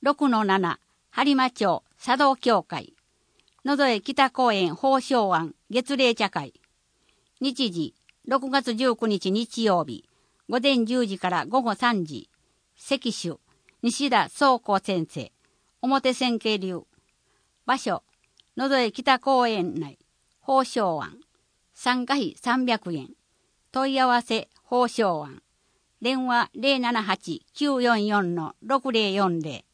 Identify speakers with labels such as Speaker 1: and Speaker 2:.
Speaker 1: 6-7播磨町茶道協会野添北公園宝生庵月例茶会。日時6月19日日曜日午前10時から午後3時。席主西田宗子先生表千家流。場所野添北公園内宝生庵。参加費300円。問い合わせ宝生庵。電話078-944-6040